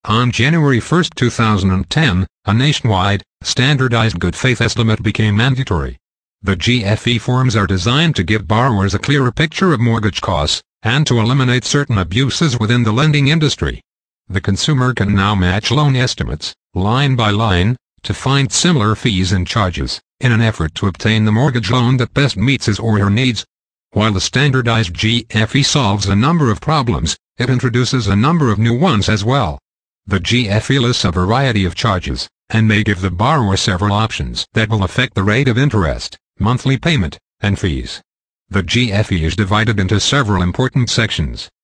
On January 1, 2010, a nationwide, standardized good faith estimate became mandatory. The GFE forms are designed to give borrowers a clearer picture of mortgage costs, and to eliminate certain abuses within the lending industry. The consumer can now match loan estimates, line by line, to find similar fees and charges, in an effort to obtain the mortgage loan that best meets his or her needs. While the standardized GFE solves a number of problems, it introduces a number of new ones as well. The GFE lists a variety of charges, and may give the borrower several options that will affect the rate of interest, monthly payment, and fees. The GFE is divided into several important sections.